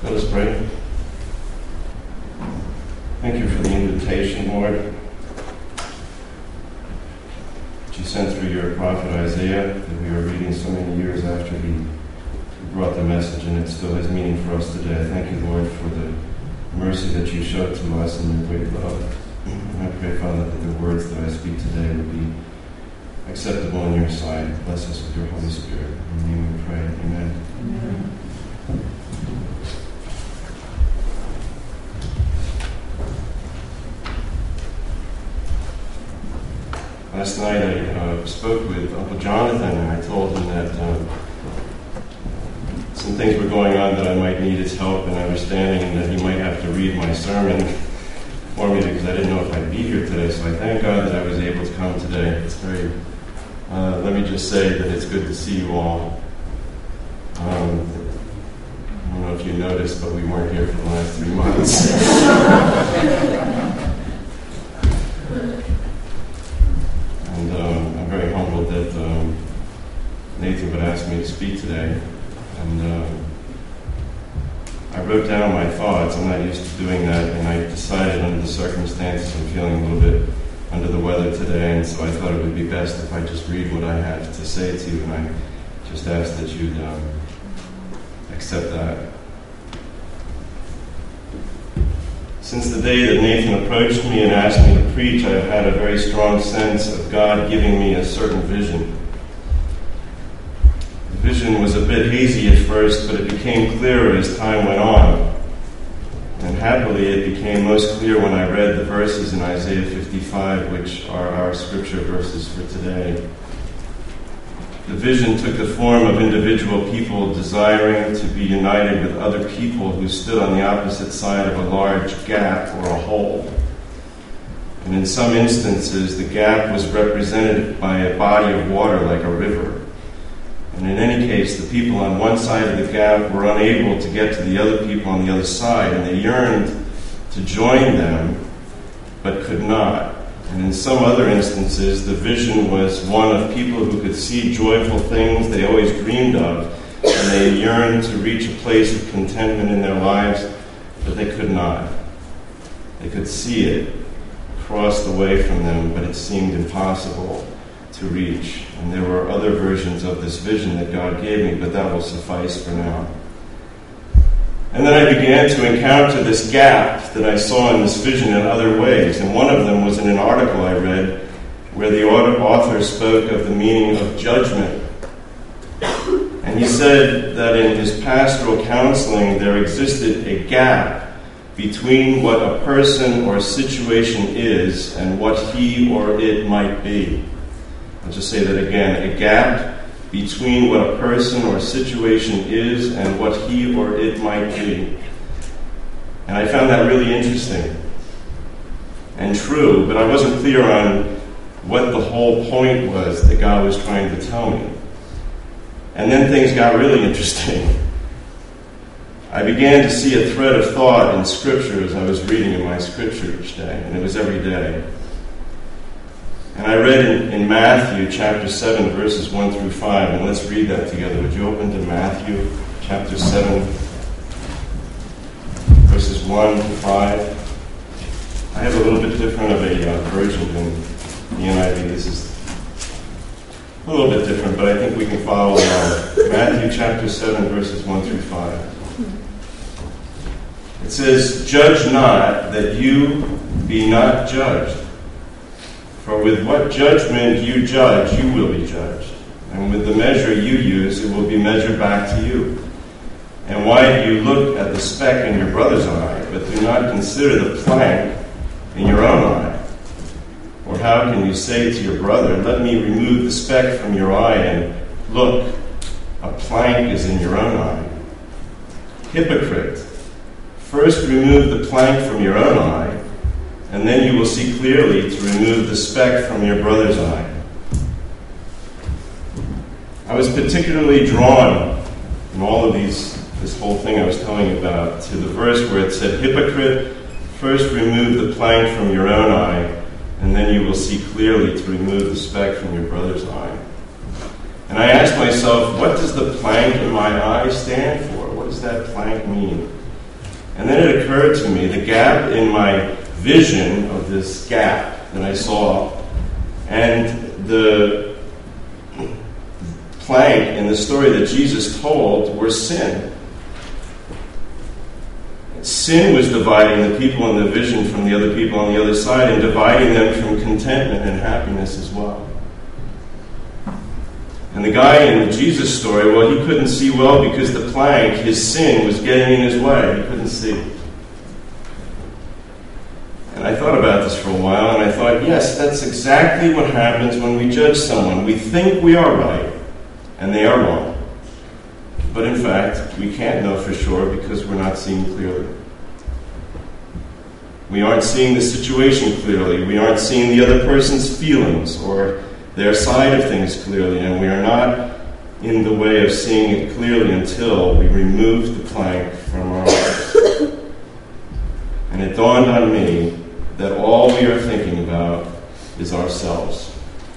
Let us pray. Thank you for the invitation, Lord, that you sent through your prophet Isaiah, that we are reading so many years after he brought the message, and it still has meaning for us today. I thank you, Lord, for the mercy that you showed to us and your great love. And I pray, Father, that the words that I speak today would be acceptable in your sight. Bless us with your Holy Spirit. In your name we pray. Amen. Amen. Last night I spoke with Uncle Jonathan, and I told him that some things were going on that I might need his help in understanding, and that he might have to read my sermon for me because I didn't know if I'd be here today. So I thank God that I was able to come today. It's very, let me just say that it's good to see you all. I don't know if you noticed, but we weren't here for the last 3 months. And I'm very humbled that Nathan would ask me to speak today. And I wrote down my thoughts. I'm not used to doing that, and I decided under the circumstances I'm feeling a little bit under the weather today, and so I thought it would be best if I just read what I had to say to you, and I just ask that you'd accept that. Since the day that Nathan approached me and asked me to preach, I have had a very strong sense of God giving me a certain vision. The vision was a bit hazy at first, but it became clearer as time went on. And happily, it became most clear when I read the verses in Isaiah 55, which are our scripture verses for today. The vision took the form of individual people desiring to be united with other people who stood on the opposite side of a large gap or a hole. And in some instances, the gap was represented by a body of water like a river. And in any case, the people on one side of the gap were unable to get to the other people on the other side, and they yearned to join them, but could not. And in some other instances, the vision was one of people who could see joyful things they always dreamed of, and they yearned to reach a place of contentment in their lives, but they could not. They could see it crossed away from them, but it seemed impossible to reach. And there were other versions of this vision that God gave me, but that will suffice for now. And then I began to encounter this gap that I saw in this vision in other ways. And one of them was in an article I read where the author spoke of the meaning of judgment. And he said that in his pastoral counseling there existed a gap between what a person or a situation is and what he or it might be. I'll just say that again. A gap between what a person or situation is and what he or it might be. And I found that really interesting and true, but I wasn't clear on what the whole point was that God was trying to tell me. And then things got really interesting. I began to see a thread of thought in Scripture as I was reading in my Scripture each day, and it was every day. And I read in Matthew chapter 7, verses 1 through 5, and let's read that together. Would you open to Matthew chapter 7, verses 1 to 5? I have a little bit different of a version than the NIV. This is a little bit different, but I think we can follow along. Matthew chapter 7, verses 1 through 5. It says, "Judge not, that you be not judged. For with what judgment you judge, you will be judged. And with the measure you use, it will be measured back to you. And why do you look at the speck in your brother's eye, but do not consider the plank in your own eye? Or how can you say to your brother, let me remove the speck from your eye, and look, a plank is in your own eye? Hypocrite, first remove the plank from your own eye, and then you will see clearly to remove the speck from your brother's eye." I was particularly drawn in all of this whole thing I was telling you about, to the verse where it said, "Hypocrite, first remove the plank from your own eye, and then you will see clearly to remove the speck from your brother's eye." And I asked myself, what does the plank in my eye stand for? What does that plank mean? And then it occurred to me, the gap in my vision of this gap that I saw, and the plank in the story that Jesus told were sin. Sin was dividing the people in the vision from the other people on the other side and dividing them from contentment and happiness as well. And the guy in the Jesus story, well, he couldn't see well because the plank, his sin, was getting in his way. He couldn't see. And I thought about this for a while, and I thought, yes, that's exactly what happens when we judge someone. We think we are right, and they are wrong. But in fact, we can't know for sure because we're not seeing clearly. We aren't seeing the situation clearly. We aren't seeing the other person's feelings or their side of things clearly, and we are not in the way of seeing it clearly until we remove the plank from our lives. And it dawned on me that all we are thinking about is ourselves.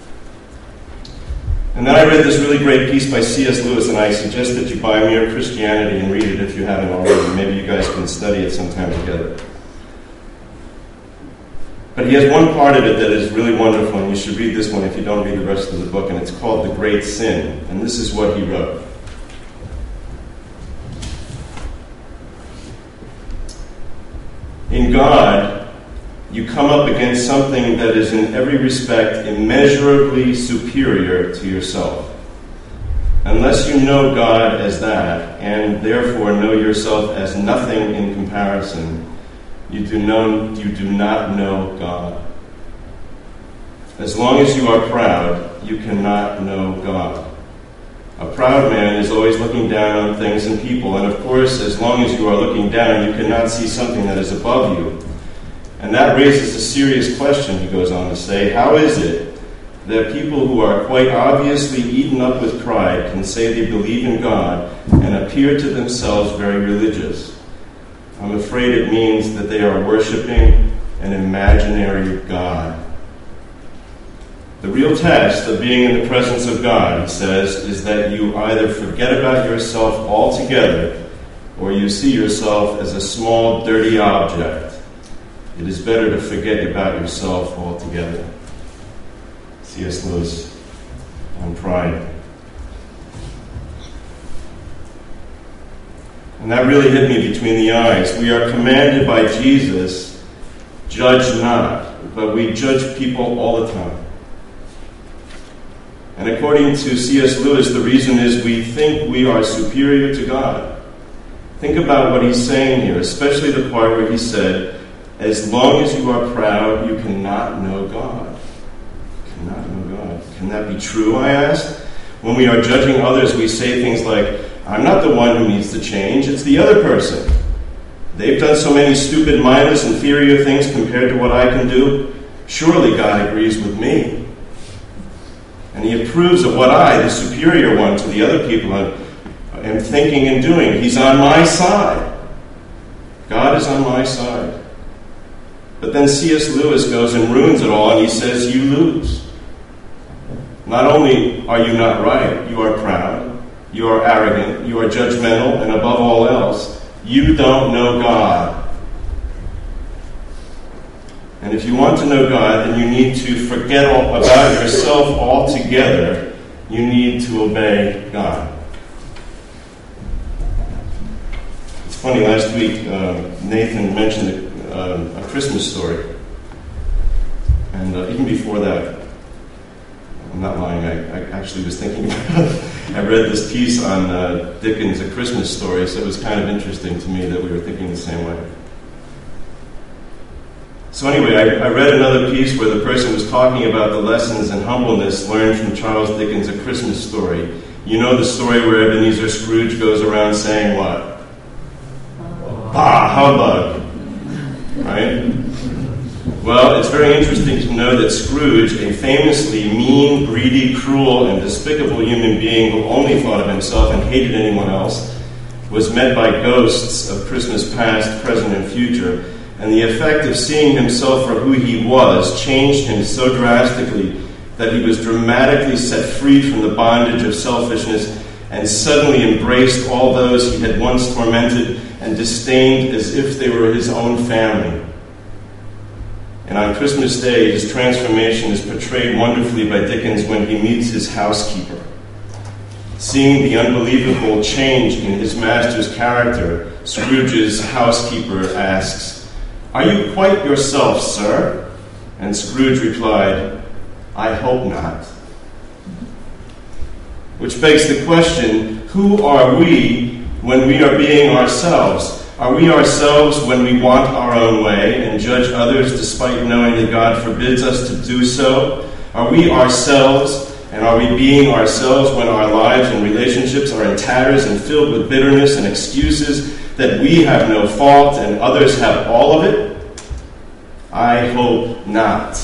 And then I read this really great piece by C.S. Lewis, and I suggest that you buy Mere Christianity and read it if you haven't already. Maybe you guys can study it sometime together. But he has one part of it that is really wonderful, and you should read this one if you don't read the rest of the book, and it's called The Great Sin. And this is what he wrote. In God, you come up against something that is in every respect immeasurably superior to yourself. Unless you know God as that, and therefore know yourself as nothing in comparison, you do not know God. As long as you are proud, you cannot know God. A proud man is always looking down on things and people, and of course, as long as you are looking down, you cannot see something that is above you. And that raises a serious question, he goes on to say. How is it that people who are quite obviously eaten up with pride can say they believe in God and appear to themselves very religious? I'm afraid it means that they are worshiping an imaginary God. The real test of being in the presence of God, he says, is that you either forget about yourself altogether or you see yourself as a small, dirty object. It is better to forget about yourself altogether. C.S. Lewis on pride. And that really hit me between the eyes. We are commanded by Jesus, judge not, but we judge people all the time. And according to C.S. Lewis, the reason is we think we are superior to God. Think about what he's saying here, especially the part where he said, as long as you are proud, you cannot know God. Cannot know God. Can that be true, I asked? When we are judging others, we say things like, I'm not the one who needs to change, it's the other person. They've done so many stupid, mindless, inferior things compared to what I can do. Surely God agrees with me. And he approves of what I, the superior one to the other people, am thinking and doing. He's on my side. God is on my side. But then C.S. Lewis goes and ruins it all, and he says, you lose. Not only are you not right, you are proud. You are arrogant, you are judgmental, and above all else, you don't know God. And if you want to know God, then you need to forget all about yourself altogether. You need to obey God. It's funny, last week Nathan mentioned a Christmas story. And even before that, I'm not lying, I actually was thinking about it. I read this piece on Dickens' A Christmas Story, so it was kind of interesting to me that we were thinking the same way. So anyway, I read another piece where the person was talking about the lessons in humbleness learned from Charles Dickens' A Christmas Story. You know the story where Ebenezer Scrooge goes around saying what? Bah, humbug. Right? Well, it's very interesting to know that Scrooge, a famously mean, greedy, cruel, and despicable human being who only thought of himself and hated anyone else, was met by ghosts of Christmas past, present, and future, and the effect of seeing himself for who he was changed him so drastically that he was dramatically set free from the bondage of selfishness and suddenly embraced all those he had once tormented and disdained as if they were his own family. And on Christmas Day, his transformation is portrayed wonderfully by Dickens when he meets his housekeeper. Seeing the unbelievable change in his master's character, Scrooge's housekeeper asks, "Are you quite yourself, sir?" And Scrooge replied, "I hope not." Which begs the question, who are we when we are being ourselves? Are we ourselves when we want our own way and judge others despite knowing that God forbids us to do so? Are we ourselves, and are we being ourselves when our lives and relationships are in tatters and filled with bitterness and excuses that we have no fault and others have all of it? I hope not.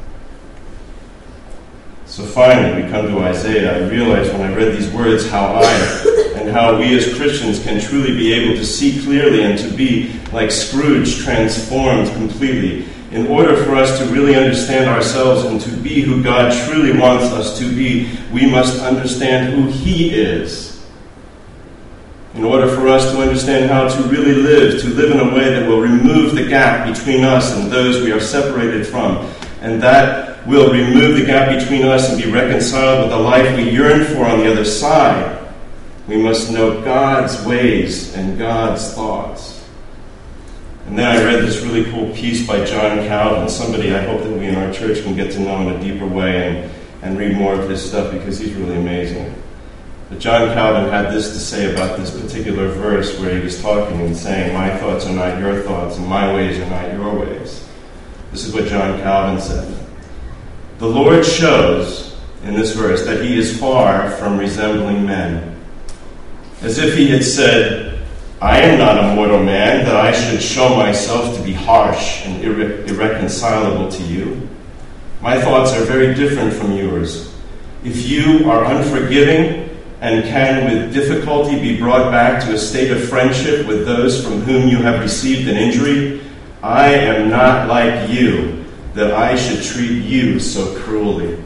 So finally, we come to Isaiah. I realized when I read these words how we as Christians can truly be able to see clearly and to be, like Scrooge, transformed completely. In order for us to really understand ourselves and to be who God truly wants us to be, we must understand who He is. In order for us to understand how to really live, to live in a way that will remove the gap between us and those we are separated from, and that will remove the gap between us and be reconciled with the life we yearn for on the other side, we must know God's ways and God's thoughts. And then I read this really cool piece by John Calvin, somebody I hope that we in our church can get to know in a deeper way and read more of his stuff because he's really amazing. But John Calvin had this to say about this particular verse where he was talking and saying, "My thoughts are not your thoughts, and my ways are not your ways." This is what John Calvin said. The Lord shows, in this verse, that He is far from resembling men. As if He had said, "I am not a mortal man that I should show myself to be harsh and irreconcilable to you. My thoughts are very different from yours. If you are unforgiving and can with difficulty be brought back to a state of friendship with those from whom you have received an injury, I am not like you, that I should treat you so cruelly."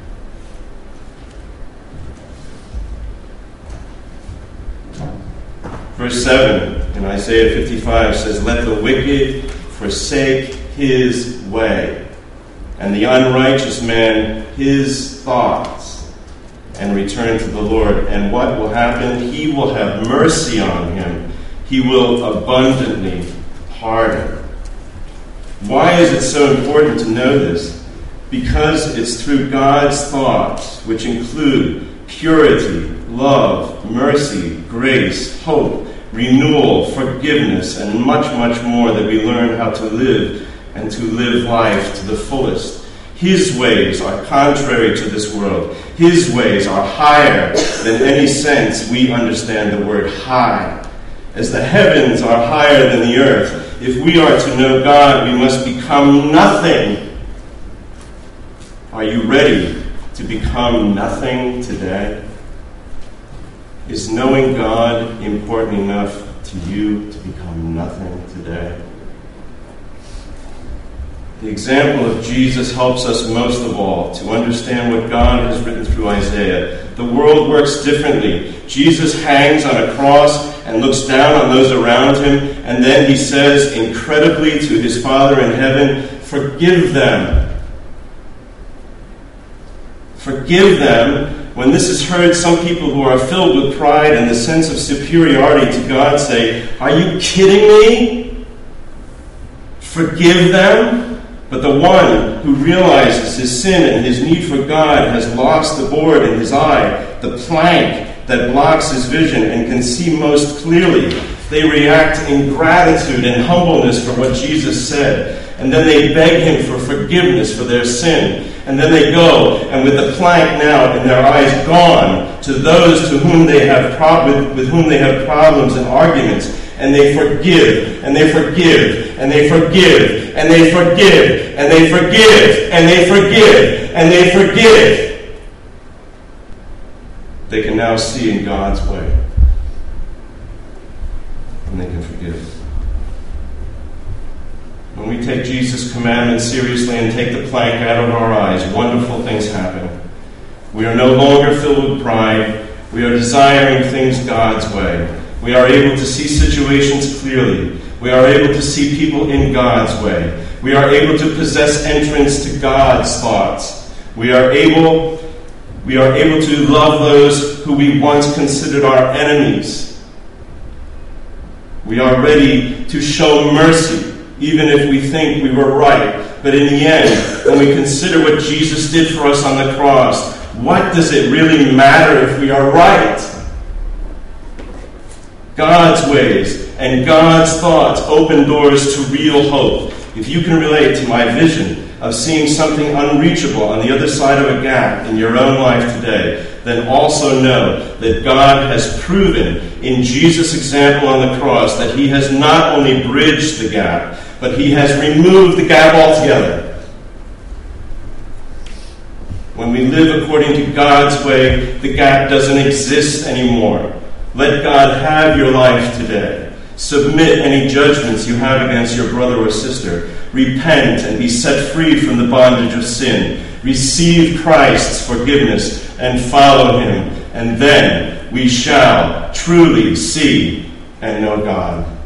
Verse 7 in Isaiah 55 says, "Let the wicked forsake his way, and the unrighteous man his thoughts, and return to the Lord." And what will happen? He will have mercy on him. He will abundantly pardon. Why is it so important to know this? Because it's through God's thoughts, which include purity, love, mercy, grace, hope, renewal, forgiveness, and much, much more, that we learn how to live and to live life to the fullest. His ways are contrary to this world. His ways are higher than any sense we understand the word high. As the heavens are higher than the earth, if we are to know God, we must become nothing. Are you ready to become nothing today? Is knowing God important enough to you to become nothing today? The example of Jesus helps us most of all to understand what God has written through Isaiah. The world works differently. Jesus hangs on a cross and looks down on those around him, and then he says incredibly to his Father in heaven, "Forgive them. Forgive them." When this is heard, some people who are filled with pride and the sense of superiority to God say, "Are you kidding me? Forgive them?" But the one who realizes his sin and his need for God has lost the board in his eye, the plank that blocks his vision, and can see most clearly. They react in gratitude and humbleness for what Jesus said. And then they beg him for forgiveness for their sin. And then they go, and with the plank now in their eyes gone, to those to whom they have with whom they have problems and arguments, and they forgive, and they forgive, and they forgive, and they forgive, and they forgive, and they forgive, and they forgive. They can now see in God's way, and they can forgive. When we take Jesus' commandments seriously and take the plank out of our eyes, wonderful things happen. We are no longer filled with pride. We are desiring things God's way. We are able to see situations clearly. We are able to see people in God's way. We are able to possess entrance to God's thoughts. We are able to love those who we once considered our enemies. We are ready to show mercy, even if we think we were right. But in the end, when we consider what Jesus did for us on the cross, what does it really matter if we are right? God's ways and God's thoughts open doors to real hope. If you can relate to my vision of seeing something unreachable on the other side of a gap in your own life today, then also know that God has proven in Jesus' example on the cross that he has not only bridged the gap, but he has removed the gap altogether. When we live according to God's way, the gap doesn't exist anymore. Let God have your life today. Submit any judgments you have against your brother or sister. Repent and be set free from the bondage of sin. Receive Christ's forgiveness and follow him. And then we shall truly see and know God.